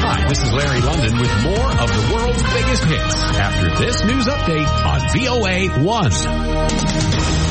Hi, this is Larry London with more of the world's biggest hits after this news update on VOA 1.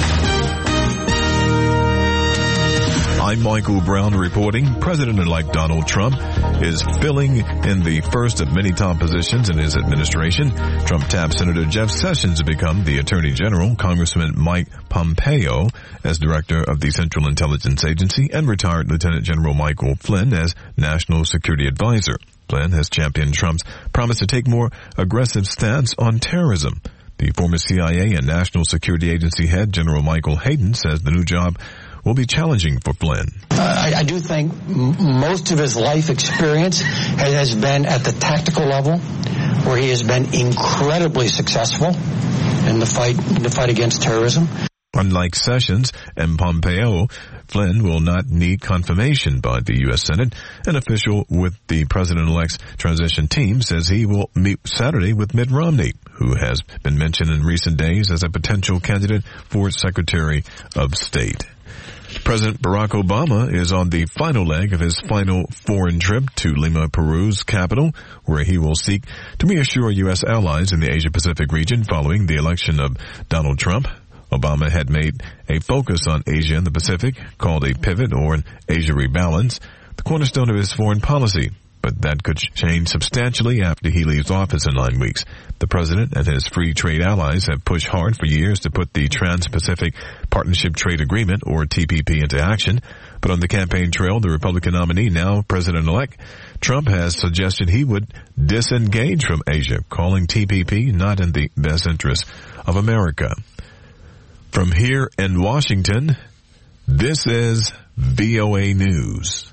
I'm Michael Brown reporting. President-elect Donald Trump is filling in the first of many top positions in his administration. Trump tapped Senator Jeff Sessions to become the Attorney General, Congressman Mike Pompeo as Director of the Central Intelligence Agency, and retired Lieutenant General Michael Flynn as National Security Advisor. Flynn has championed Trump's promise to take more aggressive stance on terrorism. The former CIA and National Security Agency head, General Michael Hayden, says the new job will be challenging for Flynn. I do think most of his life experience has been at the tactical level, where he has been incredibly successful in the fight against terrorism. Unlike Sessions and Pompeo, Flynn will not need confirmation by the U.S. Senate. An official with the president-elect's transition team says he will meet Saturday with Mitt Romney, who has been mentioned in recent days as a potential candidate for Secretary of State. President Barack Obama is on the final leg of his final foreign trip to Lima, Peru's capital, where he will seek to reassure U.S. allies in the Asia-Pacific region following the election of Donald Trump. Obama had made a focus on Asia and the Pacific, called a pivot or an Asia rebalance, the cornerstone of his foreign policy. But that could change substantially after he leaves office in 9 weeks. The president and his free trade allies have pushed hard for years to put the Trans-Pacific Partnership Trade Agreement, or TPP, into action. But on the campaign trail, the Republican nominee, now President-elect Trump, has suggested he would disengage from Asia, calling TPP not in the best interest of America. From here in Washington, this is VOA News.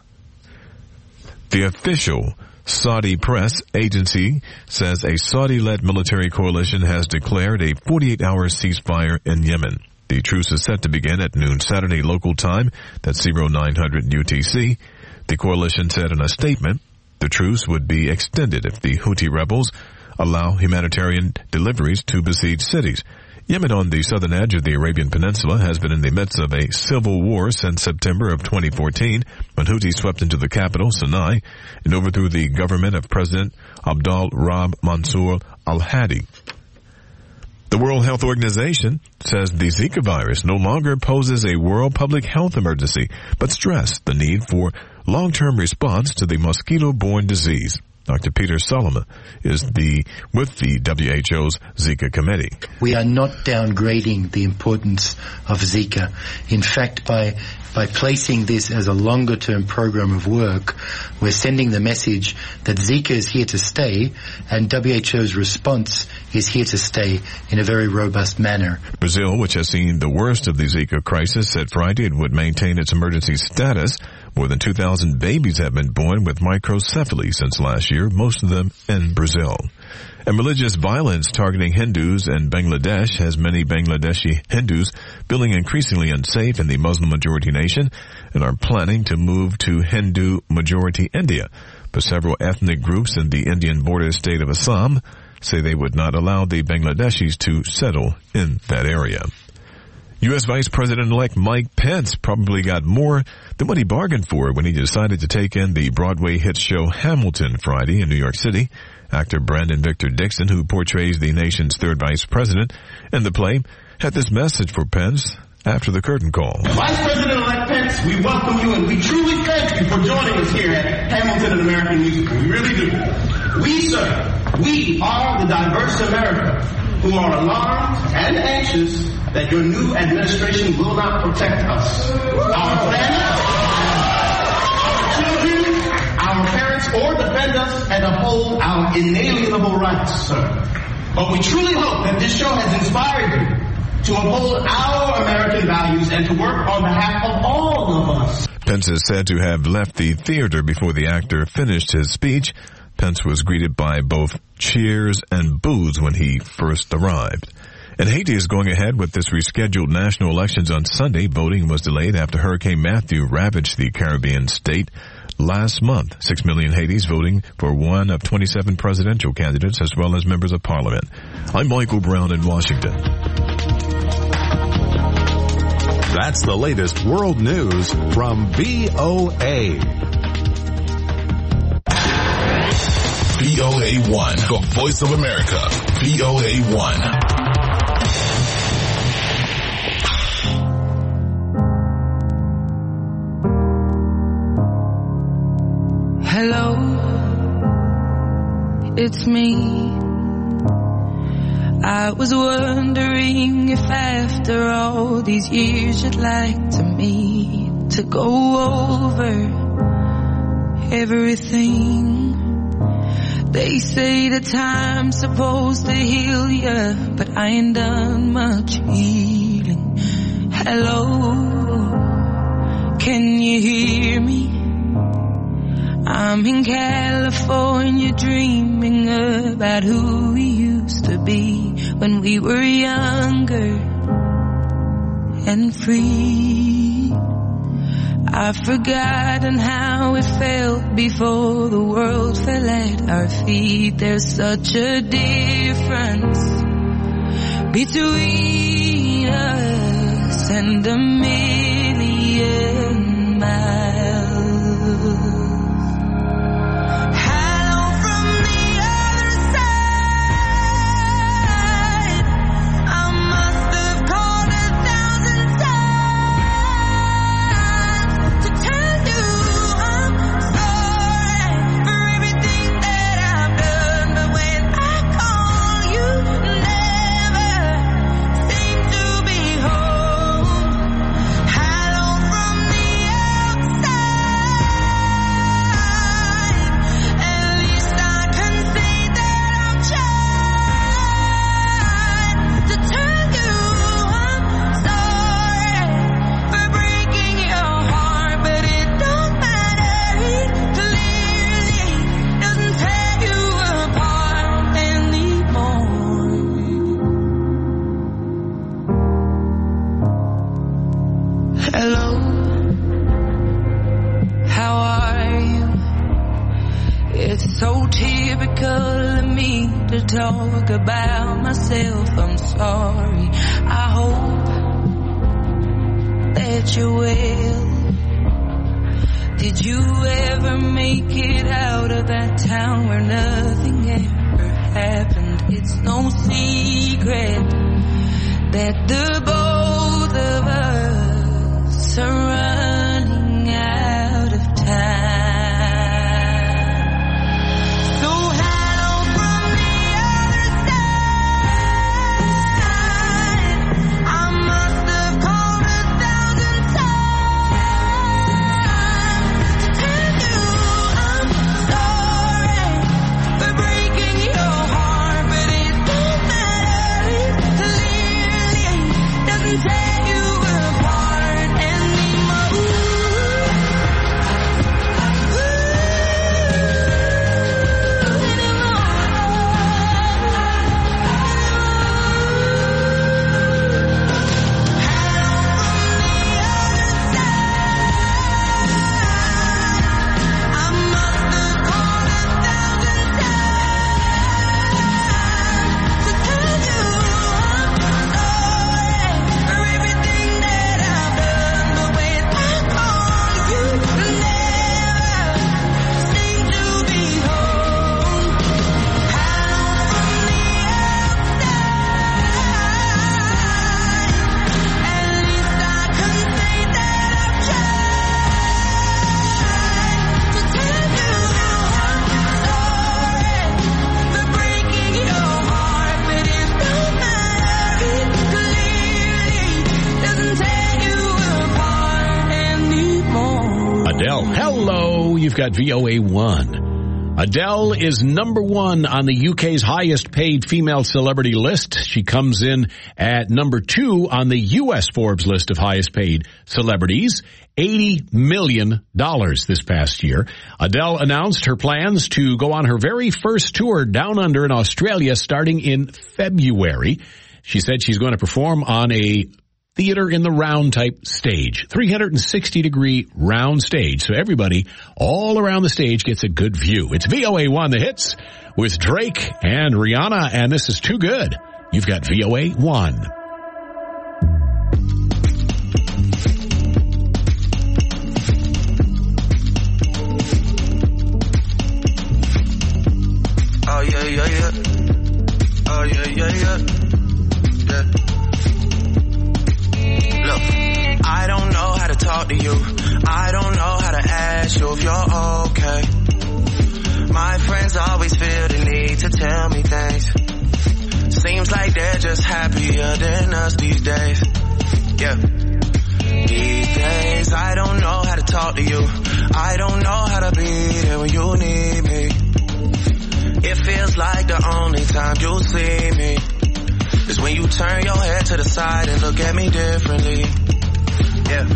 The official Saudi press agency says a Saudi-led military coalition has declared a 48-hour ceasefire in Yemen. The truce is set to begin at noon Saturday local time, that's 0900 UTC. The coalition said in a statement the truce would be extended if the Houthi rebels allow humanitarian deliveries to besieged cities. Yemen, on the southern edge of the Arabian Peninsula, has been in the midst of a civil war since September of 2014, when Houthis swept into the capital, Sana'a, and overthrew the government of President Abdel Rabb Mansour al-Hadi. The World Health Organization says the Zika virus no longer poses a world public health emergency, but stressed the need for long-term response to the mosquito-borne disease. Dr. Peter Solomon is with the WHO's Zika committee. We are not downgrading the importance of Zika. In fact, by placing this as a longer-term program of work, we're sending the message that Zika is here to stay, and WHO's response is here to stay in a very robust manner. Brazil, which has seen the worst of the Zika crisis, said Friday it would maintain its emergency status. More than 2,000 babies have been born with microcephaly since last year, most of them in Brazil. And religious violence targeting Hindus in Bangladesh has many Bangladeshi Hindus feeling increasingly unsafe in the Muslim-majority nation and are planning to move to Hindu-majority India. But several ethnic groups in the Indian border state of Assam say they would not allow the Bangladeshis to settle in that area. U.S. Vice President-elect Mike Pence probably got more than what he bargained for when he decided to take in the Broadway hit show Hamilton Friday in New York City. Actor Brandon Victor Dixon, who portrays the nation's third vice president in the play, had this message for Pence after the curtain call. Vice President-elect Pence, we welcome you and we truly thank you for joining us here at Hamilton, an American Musical. We really do. We are the diverse America who are alarmed and anxious that your new administration will not protect us, our friends, our children, our parents, or defend us and uphold our inalienable rights, sir. But we truly hope that this show has inspired you to uphold our American values and to work on behalf of all of us. Pence is said to have left the theater before the actor finished his speech. Pence was greeted by both cheers and boos when he first arrived. And Haiti is going ahead with its rescheduled national elections on Sunday. Voting was delayed after Hurricane Matthew ravaged the Caribbean state last month. 6 million Haitis voting for one of 27 presidential candidates as well as members of parliament. I'm Michael Brown in Washington. That's the latest world news from VOA. VOA1, the voice of America, VOA1. Hello, it's me. I was wondering if after all these years you'd like to meet to go over everything. They say that time's supposed to heal ya, but I ain't done much healing. Hello, can you hear me? I'm in California dreaming about who we used to be when we were younger and free. I've forgotten how it felt before the world fell at our feet. There's such a difference between us and a million miles. Talk about myself, I'm sorry. I hope that you're well. Did you ever make it out of that town where nothing ever happened? It's no secret that the both of us are running out of time. You've got VOA1. Adele is number one on the UK's highest paid female celebrity list. She comes in at number 2 on the US Forbes list of highest paid celebrities. $80 million this past year. Adele announced her plans to go on her very first tour down under in Australia starting in February. She said she's going to perform on a theater in the round type stage, 360-degree round stage. So everybody all around the stage gets a good view. It's VOA1 The Hits with Drake and Rihanna, and this is Too Good. You've got VOA1. ask you if you're okay. My friends always feel the need to tell me things. Seems like they're just happier than us these days. Yeah. These days, I don't know how to talk to you. I don't know how to be there when you need me. It feels like the only time you see me is when you turn your head to the side and look at me differently. Yeah.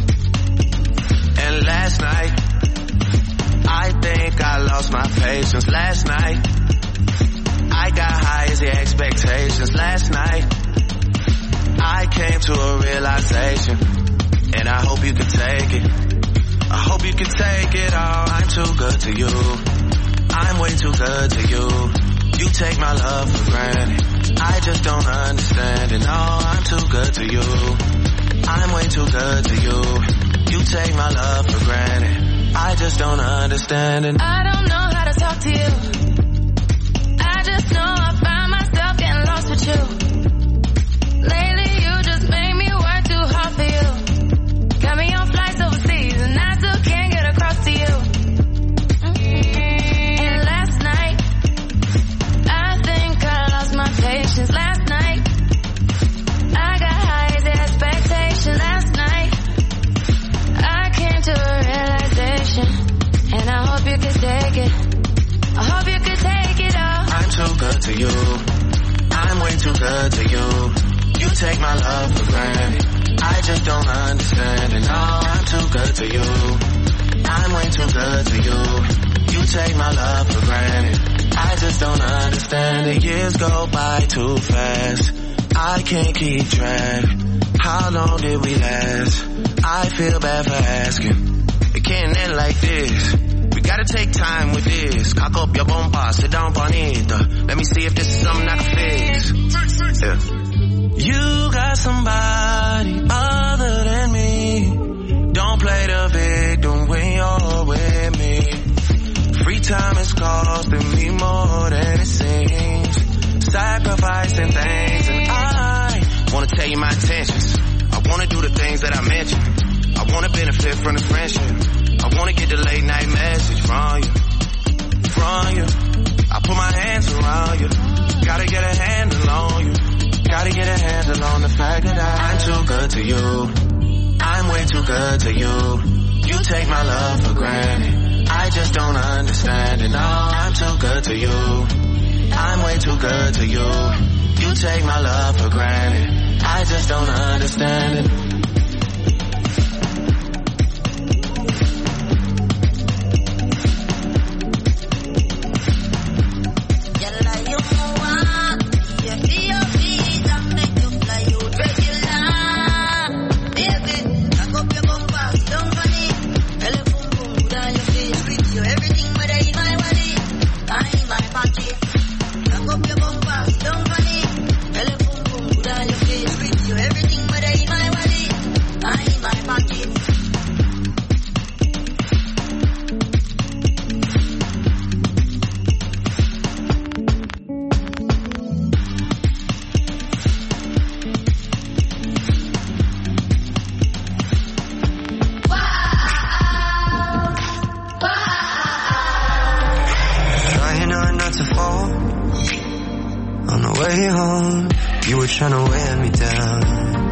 And last night, I think I lost my patience. Last night, I got high as the expectations. Last night, I came to a realization, and I hope you can take it. I hope you can take it all. I'm too good to you. I'm way too good to you. You take my love for granted. I just don't understand it. No, I'm too good to you. I'm way too good to you. You take my love for granted. I just don't understand it. I don't know how to talk to you. I just know I find myself getting lost with you. Lately you just make me work too hard for you. Got me on flights overseas and I still can't get across to you. And last night, I think I lost my patience. Last night, I got high as expectation. Last night, I came to a realization, and I hope you can take it. I hope you can take it all. I'm too good to you. I'm way too good to you. You take my love for granted. I just don't understand it. No, I'm too good to you. I'm way too good to you. You take my love for granted. I just don't understand it. Years go by too fast. I can't keep track. How long did we last? I feel bad for asking. It can't end like this. We gotta take time with this. Cock up your bumper, sit down bonita. Let me see if this is something I can fix. Yeah. You got somebody other than me. Don't play the victim when you're with me. Free time is costing me more than it seems. Sacrificing things, and I wanna tell you my intentions. I wanna do the things that I mentioned. I wanna benefit from the friendship. I wanna get the late night message from you. I put my hands around you. Gotta get a handle on you. Gotta get a handle on the fact that I'm too good to you. I'm way too good to you. You take my love for granted. I just don't understand it. No, I'm too good to you. I'm way too good to you. You take my love for granted. I just don't understand it. Trying to wear me down.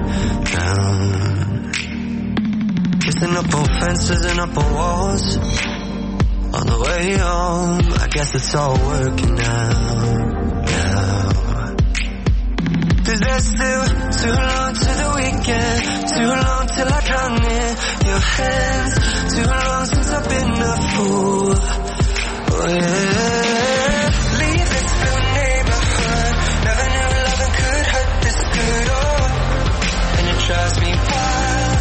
Kissing up on fences and up on walls. On the way home, I guess it's all working out now. 'Cause there's still too long to the weekend, too long till I drown in your hands, too long since I've been a fool. Oh yeah. Leave this blue neighborhood, never knew loving could hurt this good, oh, and it drives me wild.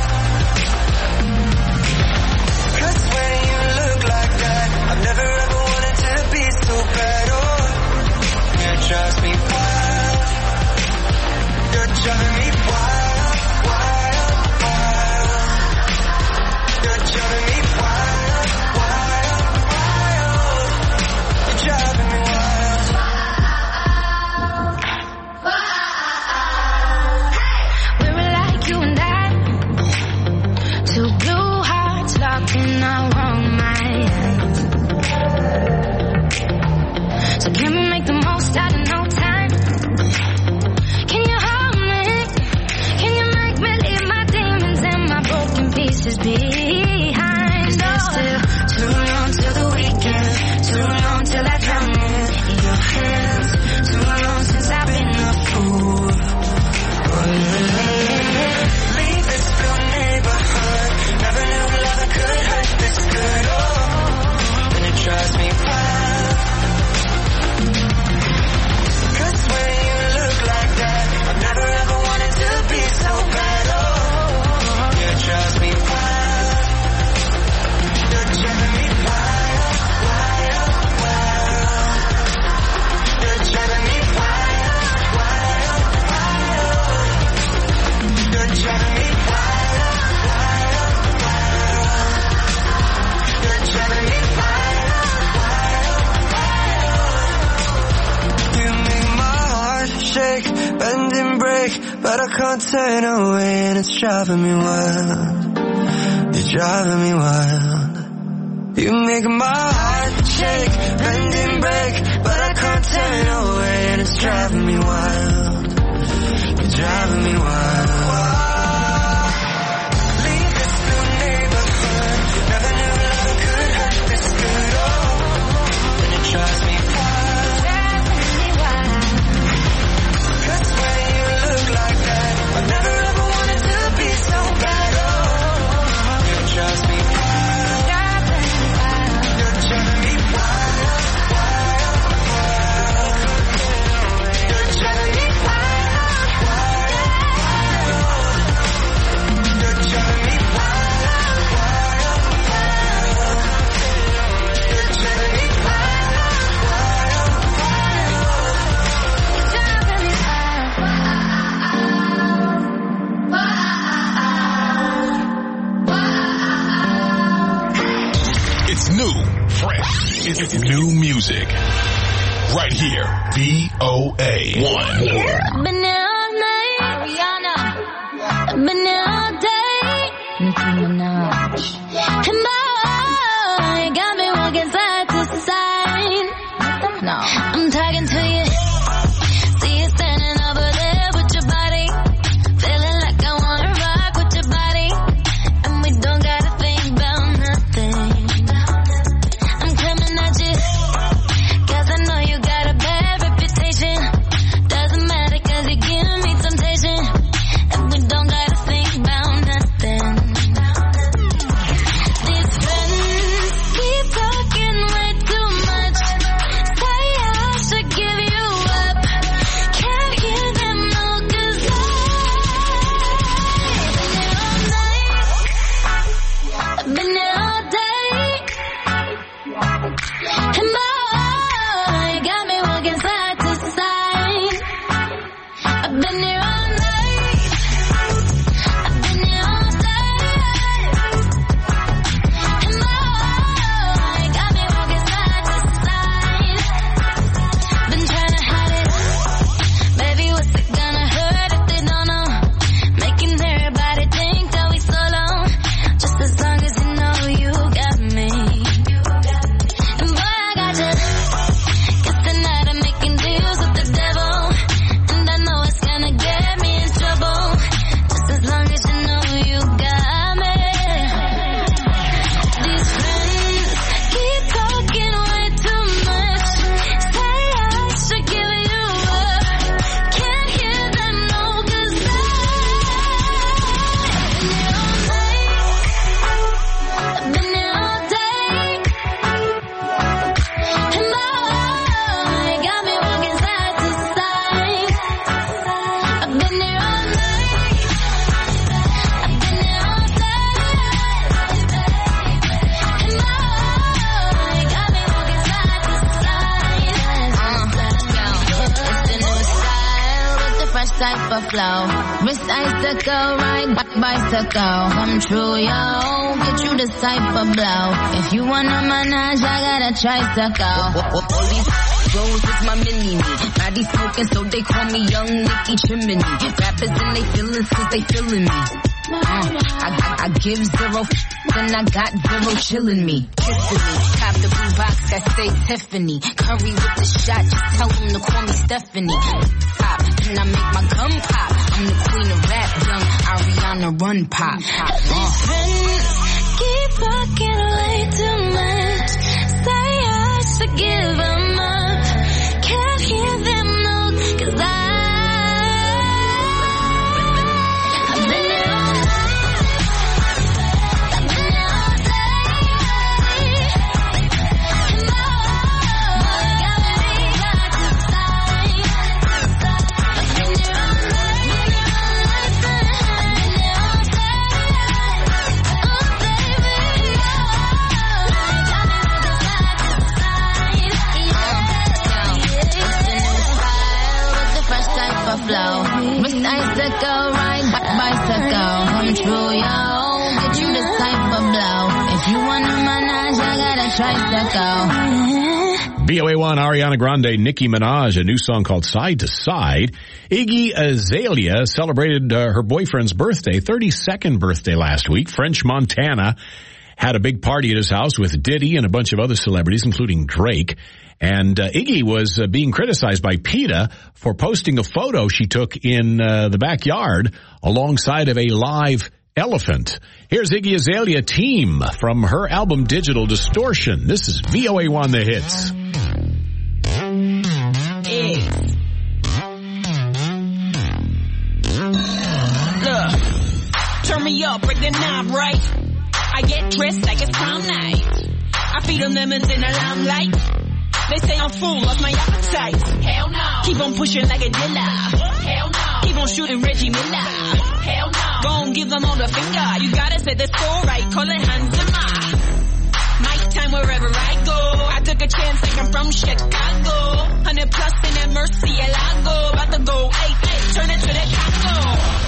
'Cause when you look like that, I've never ever wanted to be so bad, oh, it drives me wild. You're driving me wild, wild, wild. You're driving me wild, wild, wild. wild. 'Cause when you look like that, I've never ever wanted to be so bad. Oh, you drive me wild. You're driving me wild, wild, wild. You're driving me wild, wild, wild. You're driving me wild, wild, wild. You're driving me wild, wild, wild. You make my heart shake, bend and break, but I can't turn away, and it's driving me wild. You're driving me wild. You make my heart shake, bend and break, but I can't turn away, and it's driving me wild. You're driving me wild. Leave this new neighborhood. Never knew love could hurt this good. Oh, and it drives me wild. Cause when you look like that, I never ever wanted to be so bad. Oh, it drives me wild. You're driving me wild, wild, wild. You're driving me wild, wild, wild. You're driving me wild, wild, wild. You're driving me wild, wild, It's new, fresh. It's new music. Right here. VOA 1. I've been here all night, Ariana. I've been here all day, Nicki Minaj. And boy, you got me walking side to side. No, I'm talking to you. See you standing over there with your body, feeling like I wanna rock with your body, and we don't gotta think about nothing. I'm coming at you, 'cause I know you got a bad reputation. Doesn't matter 'cause you give me temptation, and we don't gotta think about nothing. These friends keep talking way too much. Say I should give you up. Can't hear them no, 'cause I've been here all day. And boy, you got me walking side to side. I've been here all night. I've been here all day. And boy, you got me walking side to side. Been trying to hide it. Baby, what's it gonna hurt if they don't know? Making everybody think that we solo. Just as long as you know you got me. And boy, I got you. 'Cause tonight I'm making deals with the devil, and I know it's gonna get me in trouble. Just as long as you know you got me. These friends keep talking way too much. Say I should give you up. Can't hear them no, 'cause I've been here all night. I've been here all day. And boy, you got me walking side to side. I've been here all night. I've been here all day. And boy, you got me walking side to side. Let's go. It's the new style with the fresh type of flow. Wrist icicle, ride back bicycle. Come true, yo. Get you this type of blow. If you wanna manage, I got a tricycle. All these Rose is my mini-me. Body smoking, so they call me Young Nicky Chimney. Rappers and they feelings, cause they feeling me. I give zero and I got zero chillin' me. Kissing me. Cop the blue box that say Tiffany. Curry with the shot, just tell them to call me Stephanie. Pop, and I make my gum pop. I'm the queen of rap, young Ariana Run Pop. These friends keep talking way too much. Say I should give them up. Can't hear them no, 'cause I've been here all night. I've been here all day. And boy, Psycho. BOA1, Ariana Grande, Nicki Minaj, a new song called Side to Side. Iggy Azalea celebrated her boyfriend's birthday, 32nd birthday last week. French Montana had a big party at his house with Diddy and a bunch of other celebrities, including Drake. And Iggy was being criticized by PETA for posting a photo she took in the backyard alongside of a live elephant. Here's Iggy Azalea, Team, from her album Digital Distortion. This is VOA1 The Hits. Look, turn me up, break the knob, right? I get dressed like it's prom night. I feed them lemons in the limelight. They say I'm full, lost my appetite. Hell no. Keep on pushing like a dealer. Hell no. Keep on shooting Reggie Miller. Hell no. Go on, give them all the finger. You gotta set the score right, call it Hanzema. Night time wherever I go. I took a chance like I'm from Chicago. 100 plus in that Murcielago. About to go, hey, turn it to the Congo.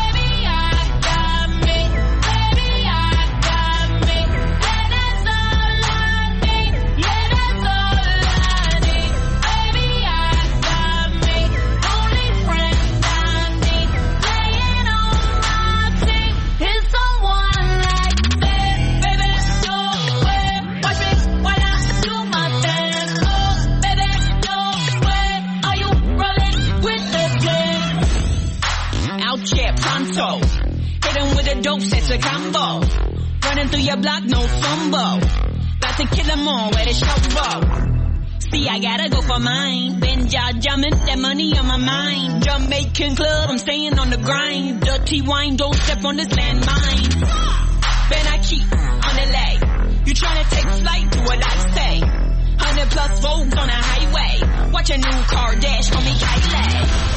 Hit him with a dope, that's a combo. Running through your block, no fumble. About to kill them all, where the show. See, I gotta go for mine. Been jumping, that money on my mind. Jamaican club, I'm staying on the grind. Dirty wine, don't step on this landmine. Ben, I keep on the lay. You tryna take flight, do what I say. 100 plus volts on the highway. Watch a new car dash, call me Kylie.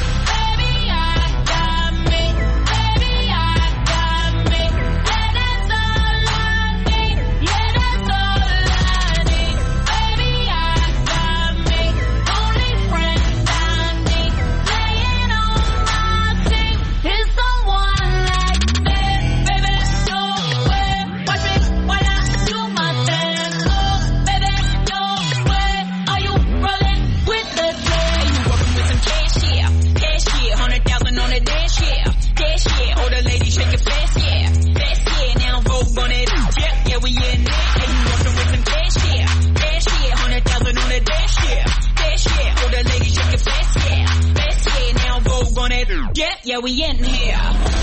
Yeah, we in here.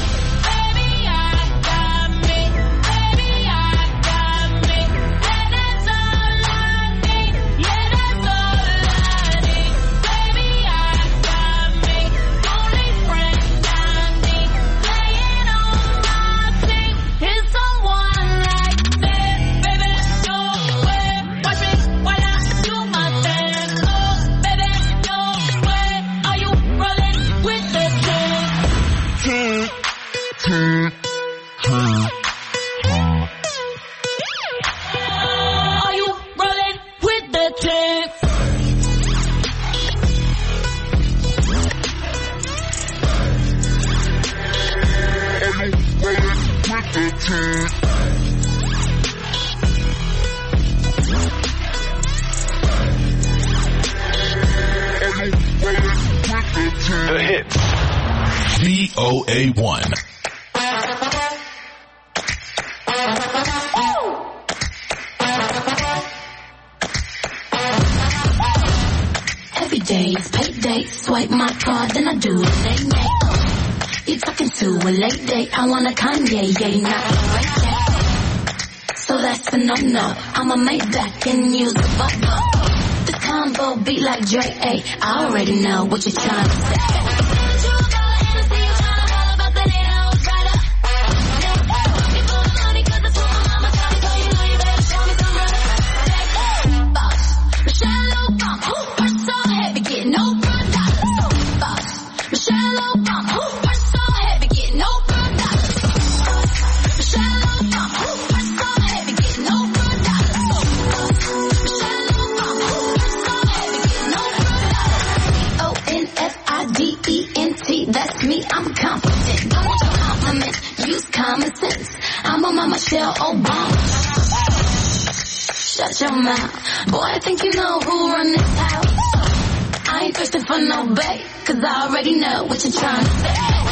The Hits. VOA1. Every day is payday. Swipe my card, then I do it. Nay. You talking to a late date. I want a Kanye, yeah, not a right day. So that's a no-no. I'ma make back and use the bubble. The combo beat like Dre, ay. I already know what you're trying to say. I'm confident. Don't want your compliments. Use common sense. I'm on my Michelle Obama. shut your mouth. Boy, I think you know who run this house. I ain't thirsting for no bait, cause I already know what you're trying to say.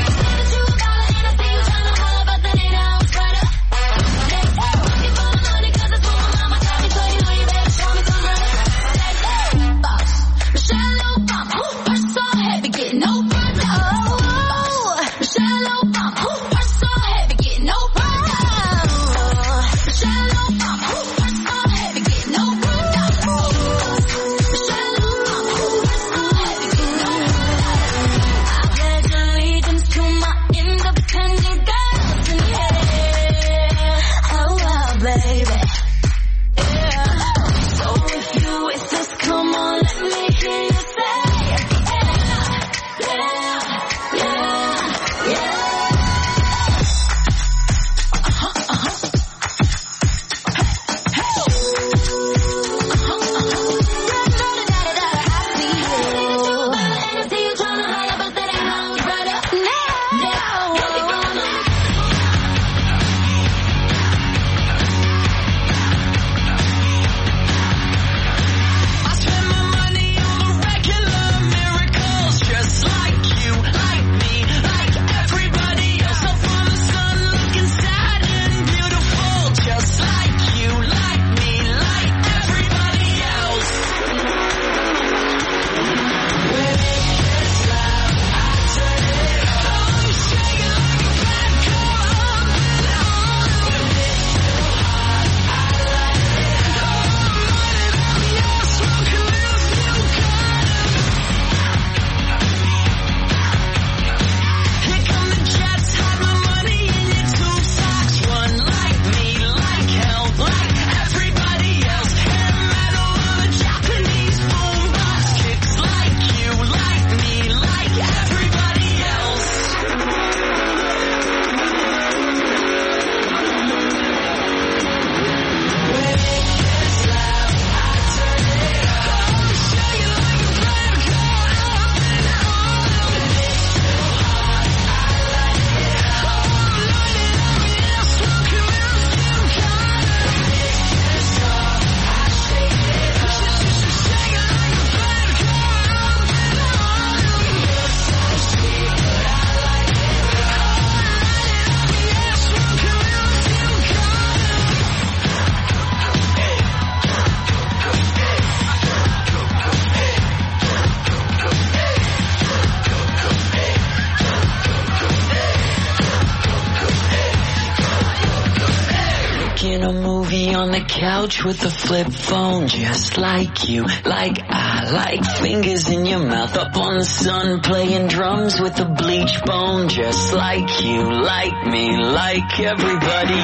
Couch with a flip phone, just like you, like I like fingers in your mouth, up on the sun, playing drums with a bleach bone, just like you, like me, like everybody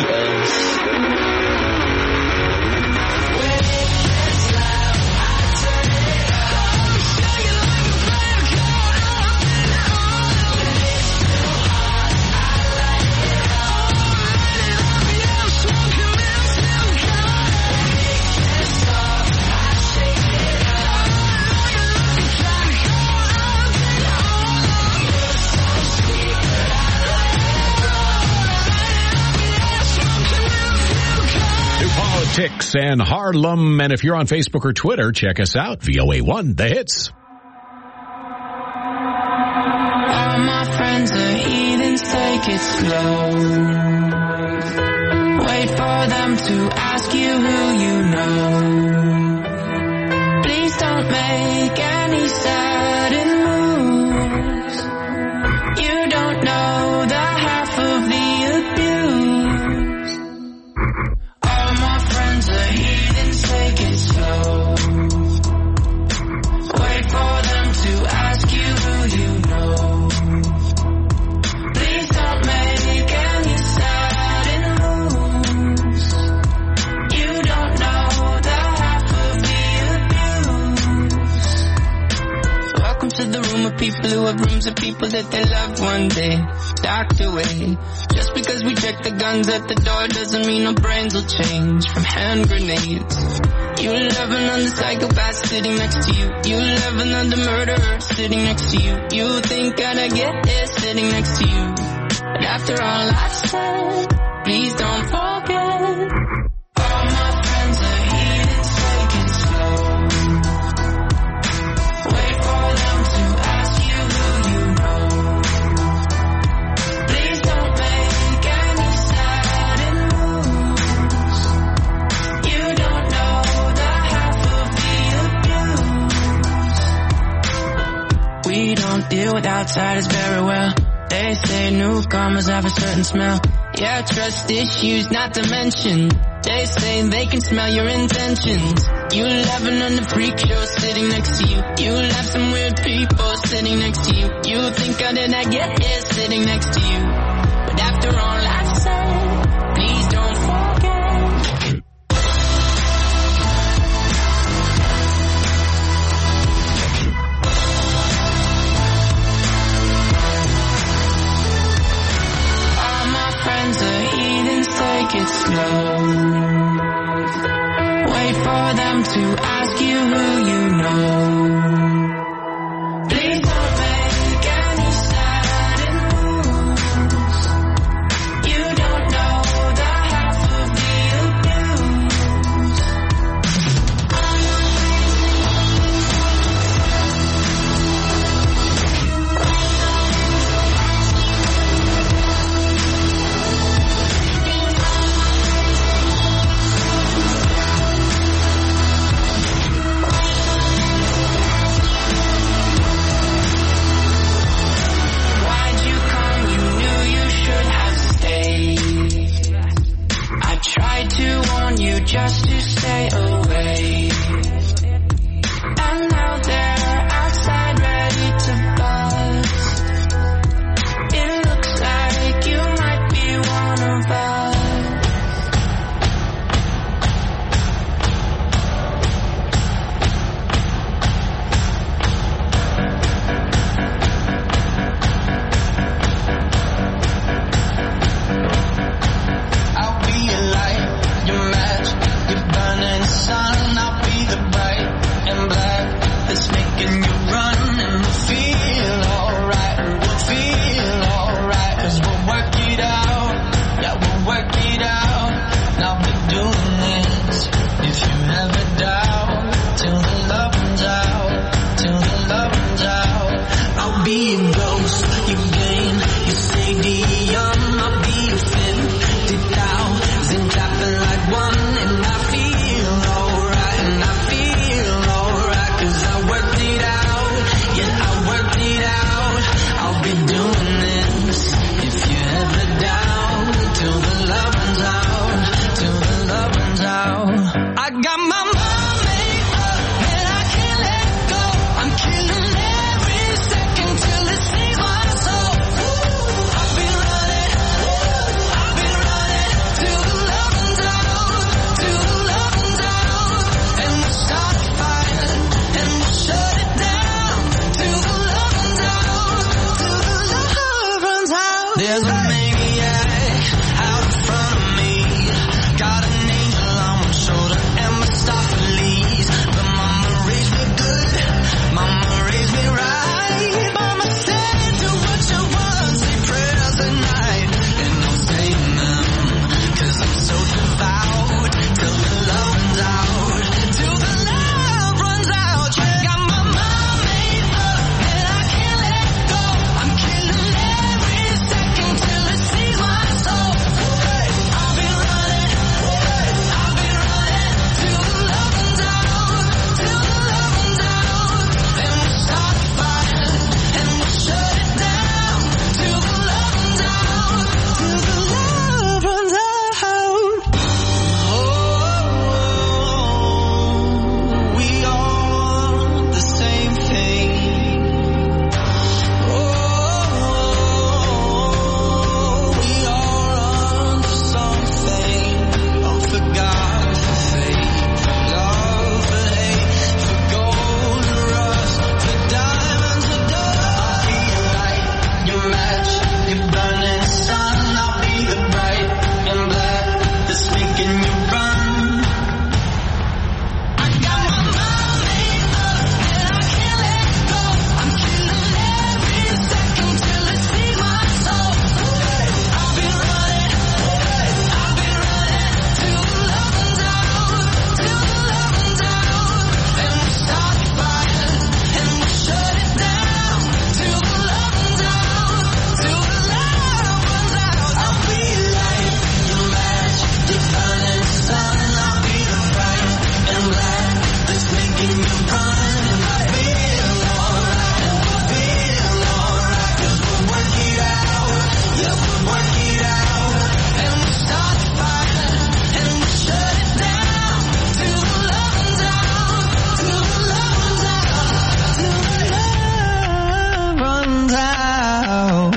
else. Politics and Harlem. And if you're on Facebook or Twitter, check us out. VOA1, The Hits. All my friends are heathens, take it slow. Wait for them to ask you who you know. Please don't make any sudden moves. You don't know the half of the abuse. All my friends are heathens, take it slow. Wait for them to ask you who you know. Please don't make any sudden moves. You don't know the half of the abuse. Welcome to the room of people who have rooms of people that they loved one day docked away. Just because we check the guns at the door doesn't mean our brains will change from hand grenades. You love another psychopath sitting next to you. You love another murderer sitting next to you. You think I'd get it sitting next to you. But after all I've said, please don't forget. All my friends are heathens. deal with outsiders very well. They say newcomers have a certain smell. Yeah, trust issues not to mention. They say they can smell your intentions. You laughing on the freak show sitting next to you. You have some weird people sitting next to you. You think how did I get here sitting next to you? But after all I said, please don't forget. All my friends are heathens, take it slow. Wait for them to ask you who you know. Please don't make any sudden moves. You don't know the half of the abuse.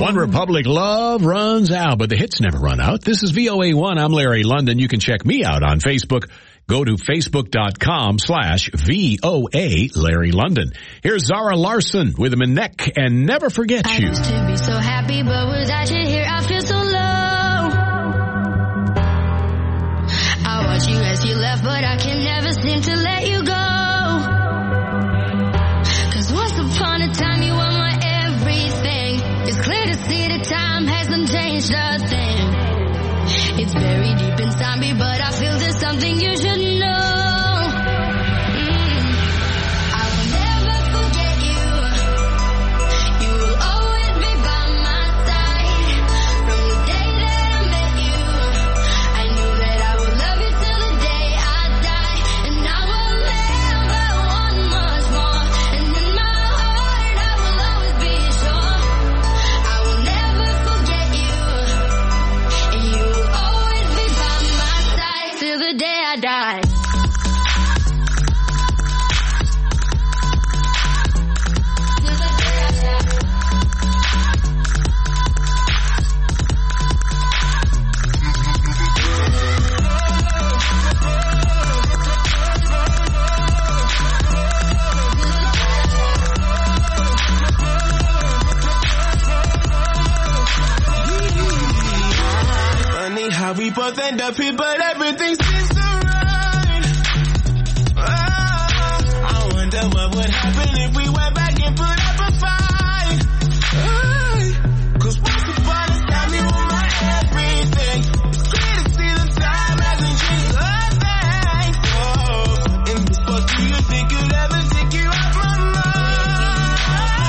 One Republic love runs out, but the hits never run out. This is VOA1. I'm Larry London. You can check me out on Facebook. Go to facebook.com/VOA Larry London. Here's Zara Larsson with him in Neck and Never Forget You. I used to be so happy, but without you here, I feel so low. I watch you as you left, but I can never seem to let you go. 'Cause once upon a time, you were my everything. It's clear to see the time hasn't changed a thing. It's very deep inside me, but I feel there's something you should know. I will never forget you. You will always be by my side. From the day that I met you, I knew that I would love you till the day I die. And I will never want much more. And in my heart, I will always be sure. I will never forget you. And you will always be by my side till the day I die. Funny how we both end up here, but everything seems so right. I wonder what would happen if we went back and put up a fight. 'Cause once upon a time you were my everything. It's clear to see the time hasn't changed a thing. Oh, and this fuck do you think could ever take you off my mind?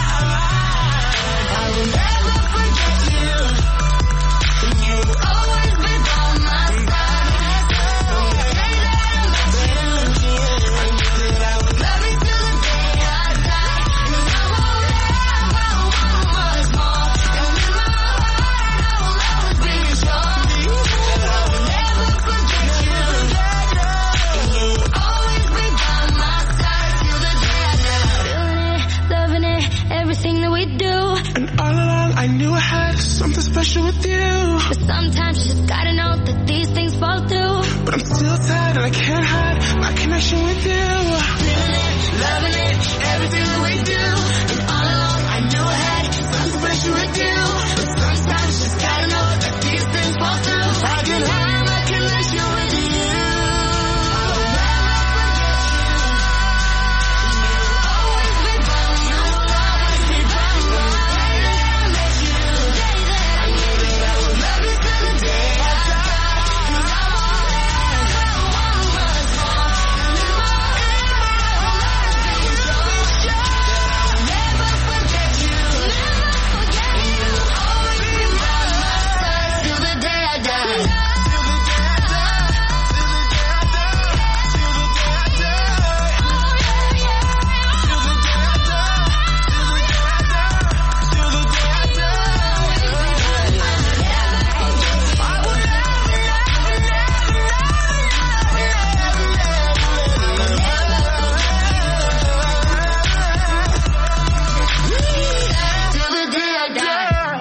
I will never forget you. And you will always be by my side. From the day that I met you, I knew that I would love you till the day I die. And I will never want much more. And in my heart, I will always be sure that I will never forget you. And you will always be by my side till the day I die. Feeling it, loving it, everything that we do. And all along I knew I had something special with you. But sometimes you just gotta know that these things fall through. But I'm still tired and I can't hide my connection with you. Feeling it, loving it, everything that we do. And all along I knew I had something special with you. But sometimes you just gotta know that these things fall through. I can hide my connection with you. I will never forget you. And you will always be by me. You will always be by me. The day that I met you, the day that I knew that I would love you till the day I die. And I will never want much more. And in my heart, I will always be sure that I will never forget you. Never forget you. And you will always be by my side till the day I die. Till the day I die. Till the day I die. Till the day I die. Oh yeah, yeah. Till the day I die. Till the day I die. Till the day I die. I will till the day I die.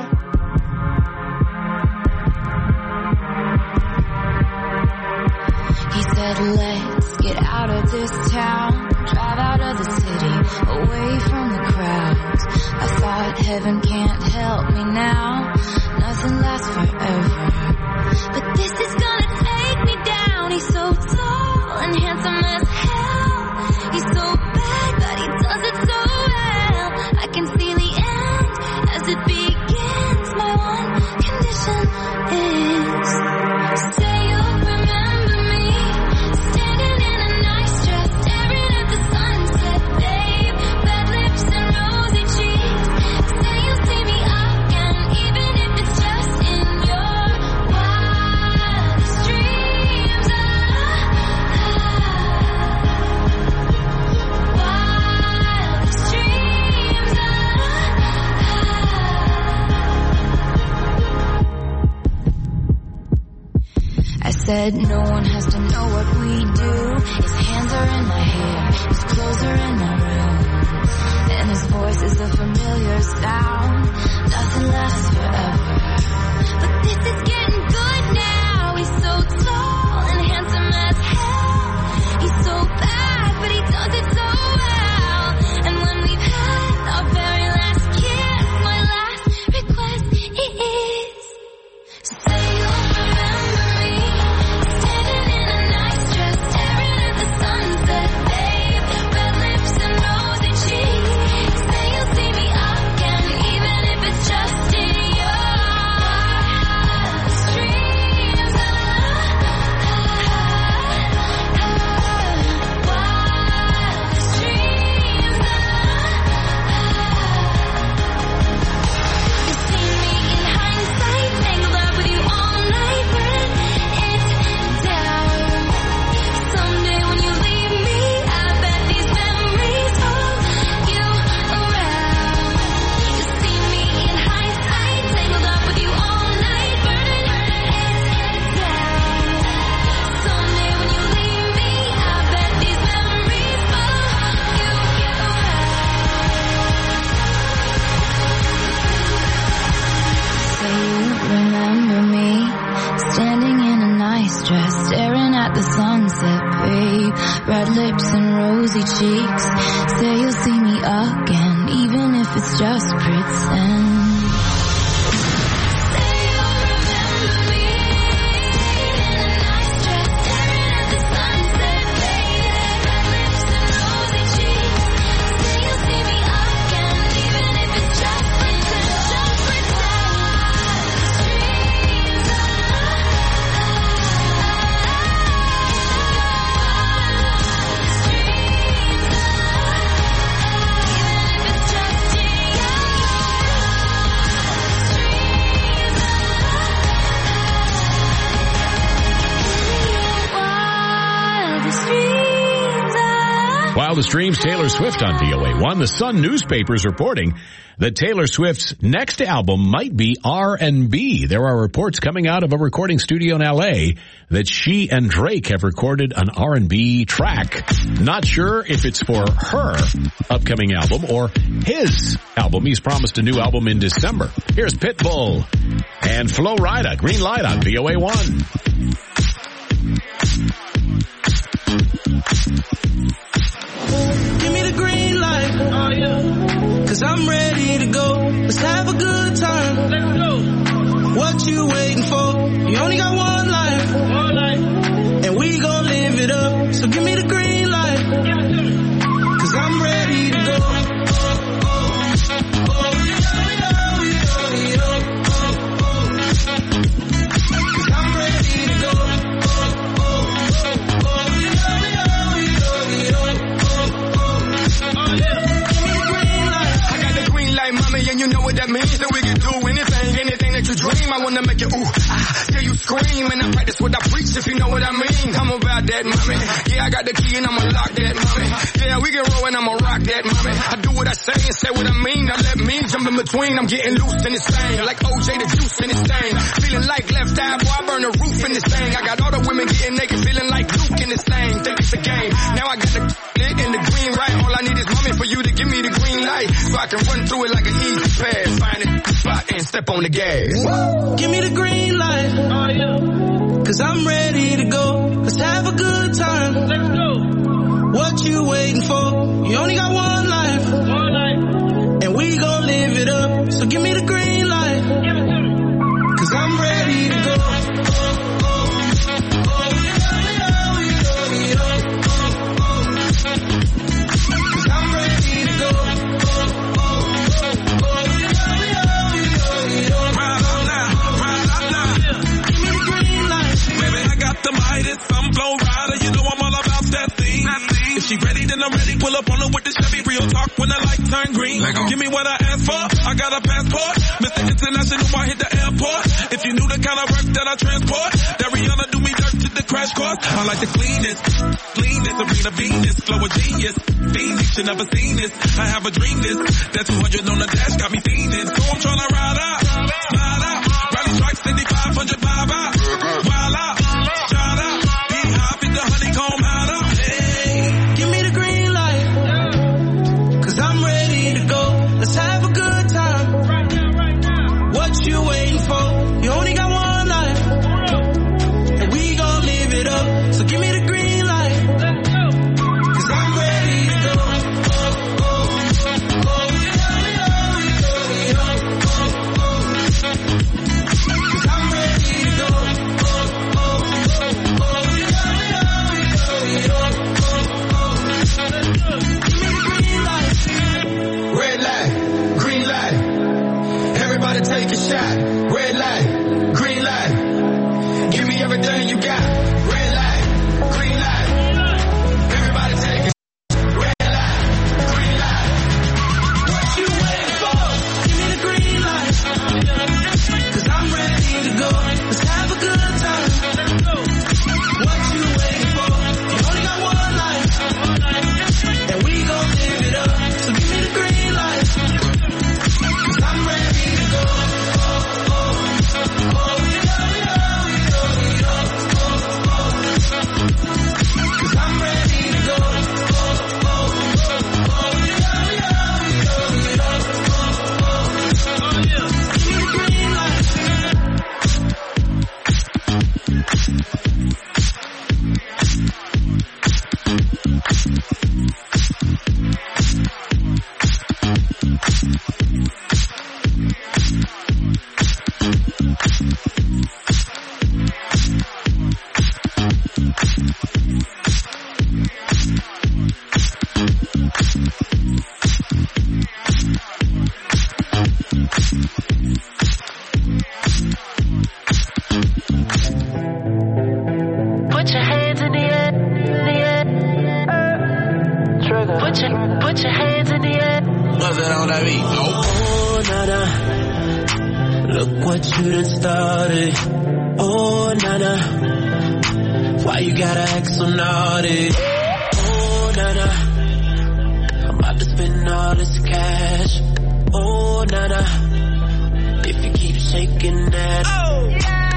He said, let's get out of this town, drive out of the city, away from the crowds. I thought heaven can't help me now, nothing lasts forever. But this is gonna take me down. He's so tall and handsome as hell. He's so bad, but he does it so well. I can see the end as it begins. My one condition is, say you'll remember me, standing in a nice dress, staring at the sunset, babe. Red lips and rosy cheeks. Say you'll see me again, even if it's just in your wildest dreams. Wildest dreams. I said no one has to know what we do. His hands are in my hair, his clothes are in my room, and his voice is a familiar sound. Nothing lasts forever. rosy cheeks. Say you'll see me again, even if it's just pretend. Wild as Dreams, Taylor Swift on VOA1. The Sun newspapers reporting that Taylor Swift's next album might be R&B. There are reports coming out of a recording studio in L.A. that she and Drake have recorded an R&B track. Not sure if it's for her upcoming album or his album. He's promised a new album in December. Here's Pitbull and Flo Rida, Green Light on VOA1. Give me the green light, oh yeah, 'cause I'm ready to go. Let's have a good time. Let's go. What you waiting for? You only got one life, and we gon' live it up. So give me the green light, 'cause I'm ready to go. And you know what that means, that we can do anything that you dream. I wanna make you ooh, hear you scream, and I practice what I preach, if you know what I mean. I'm about that, mommy. Yeah, I got the key and I'ma lock that, mommy. Yeah, we can roll and I'ma rock that, mommy. I do what I say and say what I mean. Now let me jump in between. I'm getting loose in this thing, like OJ the juice in this thing. Feeling like left eye, boy, I burn the roof in this thing. I got all the women getting naked, feeling like Luke in this thing. Think it's a game. Now I got the lit and the green right. All I need is mommy for you to give me the green light, so I can run through it like an easy pass. Find a spot and step on the gas. Give me the green light, oh yeah, 'cause I'm ready to go. Let's have a good time. Let's go. What you waiting for? You only got one life, and we gon' live it up. So give me the green light, 'cause I'm ready to go. I'm Flo Rida, you know I'm all about that thing. If she ready, then I'm ready. Pull up on her with the Chevy. Real talk when the light turn green. Give me what I asked for. I got a passport. Mr. International, I hit the airport. If you knew the kind of work that I transport, that Rihanna do me dirt to the crash course. I like the cleanest, Serena Venus, flow a genius. Phoenix, you never seen this. I have a dream this. That 200 on the dash got me fiending. So I'm tryna ride out, slide out. Rally strikes, 500 vibe out. Wild out. Give me the green light, 'cause I'm ready to go. Let's have a good time. What you waiting for? You only got one life, and we gon' live it up. So give me the green light, 'cause I'm ready to go. Cause I'm ready to go. bust it on that beat. Oh, nana, look what you done started. Oh, nana, why you gotta act so naughty? Oh, nana, I'm about to spend all this cash. Oh, nana, if you keep shaking that. Oh,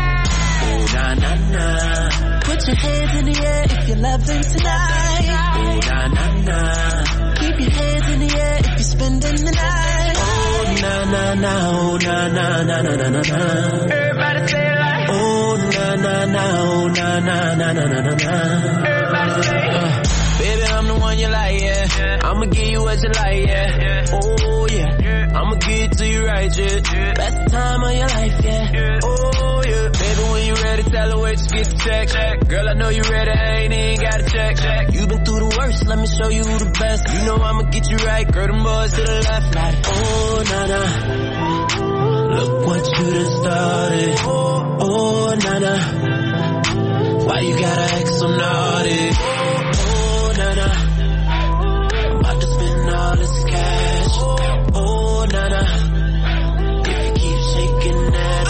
na na na. Put your hands in the air if you're loving tonight. Oh, na na na. Keep your hands in the air if you're spending the night. Oh, na na na. Oh, na na na na na na na. Everybody say it like. Oh, na na na. Oh, na na na na na na na. Everybody say it. Baby, I'm the one you like, yeah. I'ma give you what you like, yeah. Oh, yeah. I'ma give it to you right, yeah. Best time of your life, yeah. Oh, yeah. Baby, when you ready, tell her where to get the check. Girl, I know you ready, I ain't even got to check. You been through the worst, let me show you who the best. You know I'ma get you right, girl, them boys to the left, like, oh, na-na. Look what you done started. Oh, na-na. Why you gotta act so naughty? Oh, na-na. I'm about to spend all this cash. Oh, na-na. If you keep shaking that.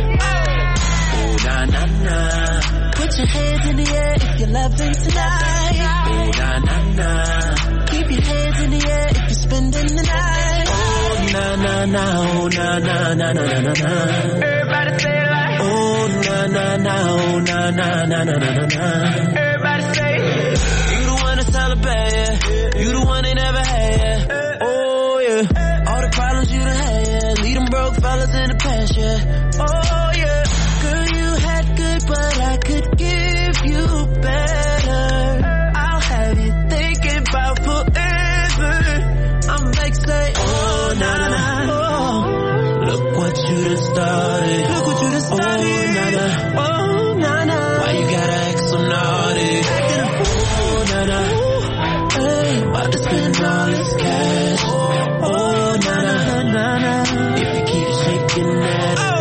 Oh, na-na-na. Put your hands in the air if you're loving tonight. Oh, na-na-na. Keep your hands in the air if you're spending the night. Oh, na-na-na. Oh, na-na-na-na-na-na-na. Everybody say it like. Oh, na-na-na. Oh, na-na-na-na-na-na-na. Everybody say it. You the one to celebrate, yeah. You the one they never had, yeah. Oh, yeah. All the problems you done had, yeah. Leave them broke fellas in the past, yeah. Oh, yeah. Girl, you had good, but I could give you better. I'll have you thinking about forever. I'm like, say, oh, na-na. Oh, look what you done started. Look what you done started. Oh, na-na. Oh, na-na. Why you gotta act so naughty? Acting a fool. Oh, na-na. Hey, about to spend all this cash. Oh, na-na. Na-na. If you keep shaking that. Oh,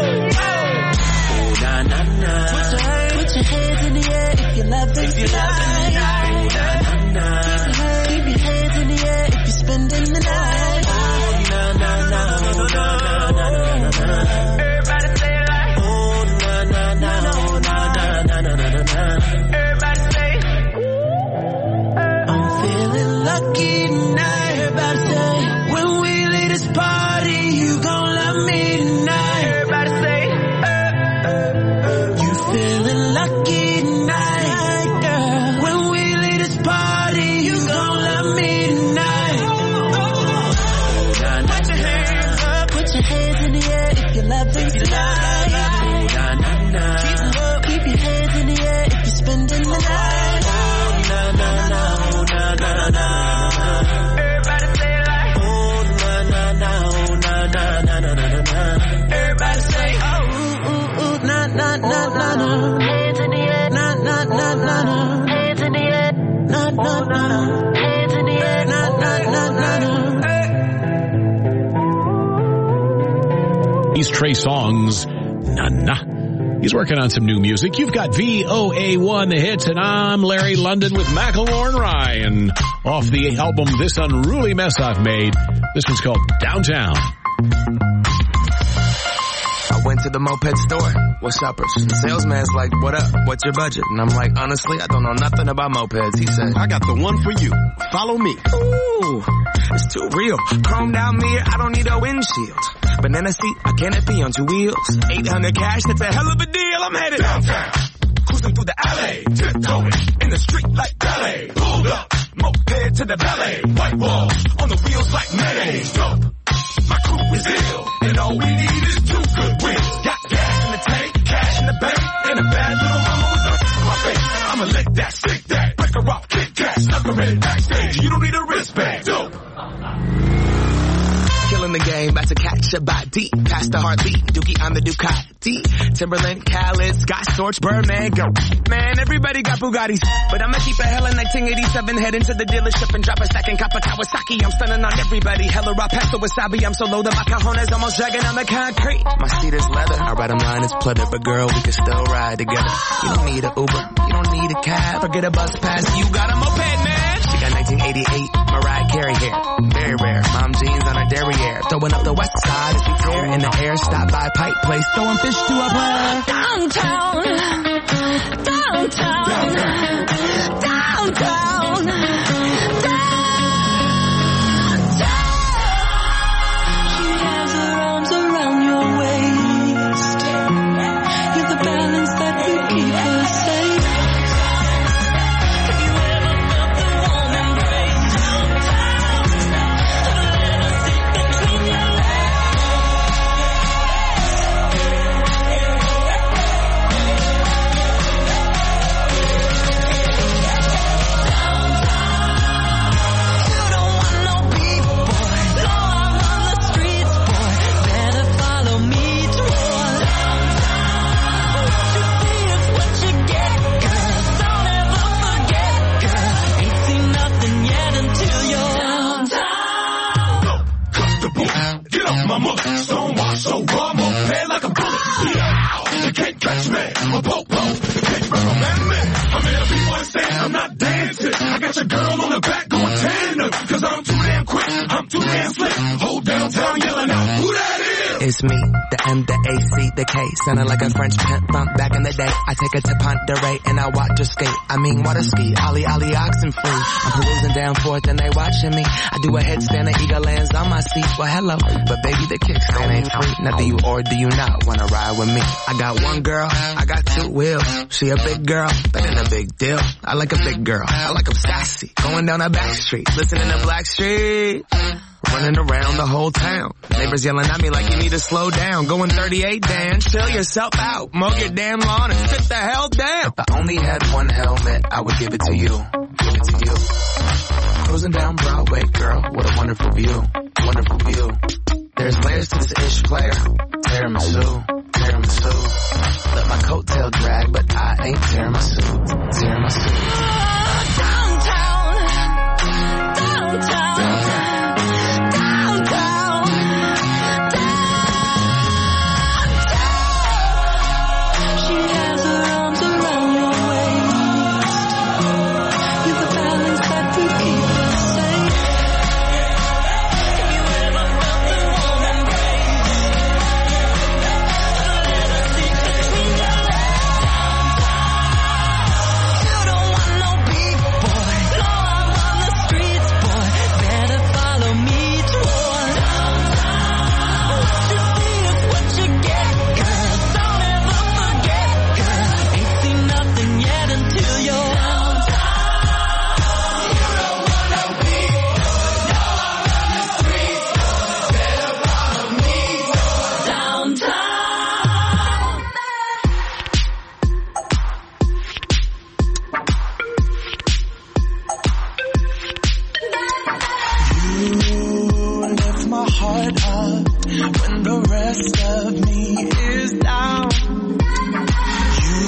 na-na-na. Put your hands in the air if you're loving tonight. Oh, na-na-na. Keep your hands in the air if you're spending the night. Oh, na-na-na. Oh, na-na-na-na-na-na. Everybody say it like. Oh, na-na-na. Oh, na-na-na-na-na-na. Everybody say it. I'm feeling lucky tonight. Everybody say, when we leave this party, you gon' love me tonight. Everybody say, you feeling lucky tonight, girl. When we leave this party, you gon' love me tonight. Put your hands up, put your hands in the air if you're loving tonight. Keep your hands in the air if you're spending the night. Na-na-na. Everybody say it like. Oh, na-na-na. Oh, na-na-na-na-na-na. Everybody say, oh, ooh, ooh, ooh, na-na-na-na-na. Hands in the air. Na-na-na-na-na. Hands in the air. Na-na-na. Hands in the air. Na-na-na-na-na. He's Trey Songz. Na-na. He's working on some new music. You've got VOA1 The Hits, and I'm Larry London with Macklemore and Ryan. Off the album This Unruly Mess I've Made. This one's called Downtown. I went to the moped store. What's uppers? The salesman's like, what up? What's your budget? And I'm like, honestly, I don't know nothing about mopeds. He said, I got the one for you. Follow me. Ooh, it's too real. Chrome down mirror, I don't need a windshield. Banana seat, a canopy on two wheels. 800 cash, that's a hell of a deal. I'm headed downtown. Cruising through the alley. Tiptoeing in the street like ballet. Pulled up, moped to the ballet. White walls on the wheels like mayonnaise. Dope. My crew is ill, and all we need is two good wheels. Got gas in the tank, cash in the bank, and a bad little mama with a my face. I'ma lick that, stick that, break her off, kick that, snuck her in backstage. You don't need a wristband. Dope. Killing the game, about to catch a body. Past the heartbeat, Dookie on the Ducati. Timberland, Khaled, Scott Storch, Birdman, go. Man, everybody got Bugattis. But I'ma keep a hella 1987, head into the dealership and drop a second cup of Kawasaki. I'm stunning on everybody, hella raw pasta wasabi. I'm so low that my cajones almost dragging on the concrete. My seat is leather, our bottom line is pleather. But girl, we can still ride together. You don't need an Uber, you don't need a cab. Forget a bus pass, you got a moped, man. She got 1988, Mariah Carey hair. Very rare. Mom jeans on her derriere. Throwing up the west side as we tear in the air. Stop by Pipe Place. Throwing fish to a player. Downtown. Downtown. Downtown. She has her arms around your waist. You're the balance that will keep her safe. Have you ever felt the warm embrace? Downtown. Let her sit between your so raw, more pay like a bullet. Yeah, you can't catch me. I'm a popo. You can't recommend me. I'm in a B-boy stand, I'm not dancing. I got your girl on the back going tandem. Cause I'm too damn quick, I'm too damn slick. Whole downtown yelling out, who that is? It's me, the M, the A, C, the K. Sounding like a French pimp bump back in the day. I take her to Ponderay and I watch her skate. I mean water ski, ollie, oxen free. I'm perusing down forth and they watching me. I do a headstand and eagle lands on my seat. Well, hello, but baby, the kickstand ain't free. Now do you or do you not wanna ride with me? I got one girl, I got two wheels. She a big girl, that ain't a big deal. I like a big girl, I like them sassy. Going down a back street, listening to Blackstreet. Running around the whole town. Neighbors yelling at me like you need to slow down. Going 38, Dan, chill yourself out. Mow your damn lawn and sit the hell down. If I only had one helmet, I would give it to you. Give it to you. Cruising down Broadway, girl, what a wonderful view. Wonderful view. There's layers to this ish player. Tiramisu, tiramisu. Let my coattail drag, but I ain't tiramisu. Tiramisu. Downtown. Downtown.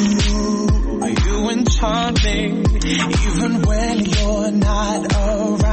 Even when you're not around.